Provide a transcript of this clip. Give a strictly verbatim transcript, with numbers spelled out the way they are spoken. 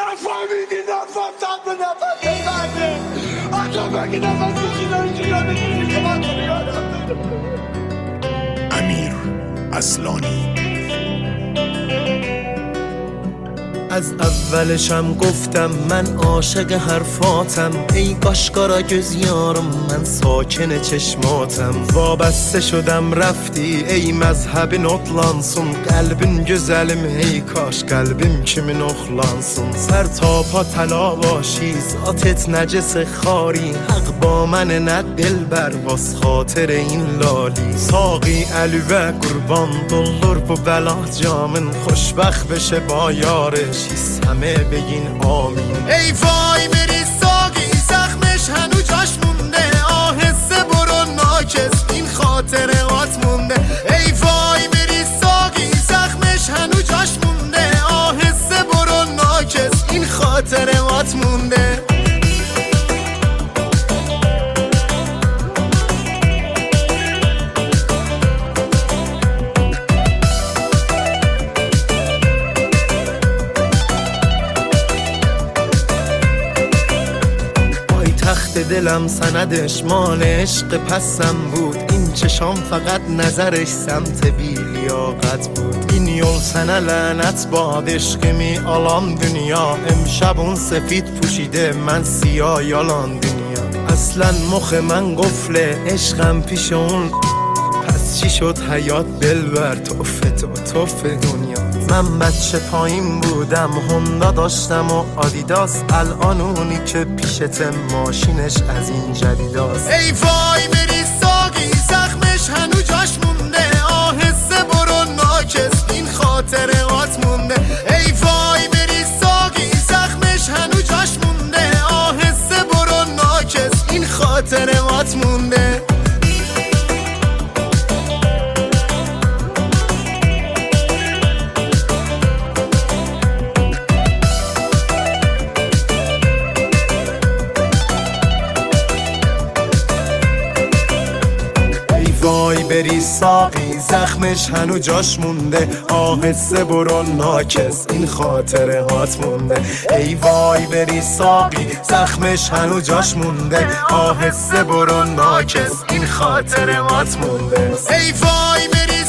نفهمیدی نفهمتم به نفهمت بگه آجا بگی نفهمت بگی اینجا یاد بگیری که من تو بیادم امیر اصلانی. از اولشم گفتم من عاشق حرفاتم، ای قاشقارا göz یارم من ساکن چشماتم. وابسته شدم رفتی ey mezhebin otlansın, قلبin güzelim ey kaş قلبim kimin oxlansın. سر تا پا طلا باشی ذاتت نجس خاری، حق با من نه دلبر واس خاطر این لالی. ساقی الوه قربان دلور bu بلا جامن، خوشبخت بشه با یارش همه بگین آمین. ای وای بری ساقی زخمش هنو جاش مونده، آهسته برو ناکس این خاطرات مونده. ای وای بری ساقی زخمش هنو جاش مونده، آهسته برو ناکس این خاطرات مونده. تخت دلم سندش مال عشق پسم بود، این چشام فقط نظرش سمت بیلیاقت بود. این یol sənə lənət bad eşqimi alan dünya، امشب اون سفید پوشیده من سیاه یالان دنیا. اصلا مخ من قفله عشقم پیش اون، پس چی شد حیات دلبر توفه تو توفه دنیا. من بچه پایین بودم هوندا داشتم و آدیداس، الان اونی که پیشت ماشینش از این جدیداست. ای وای بری ساقی زخمش هنو جاش مونده، آهسته برو ناکس این خاطرات مونده. ای وای بری ساقی زخمش هنو جاش مونده، آهسته برو ناکس این خاطرات مونده. وای بری ساقی زخمش هنو جاش مونده، آهسته برو ناکس این خاطره هات مونده. ای وای بری ساقی زخمش هنو جاش مونده، آهسته برو ناکس این خاطره هات مونده. ای وای بری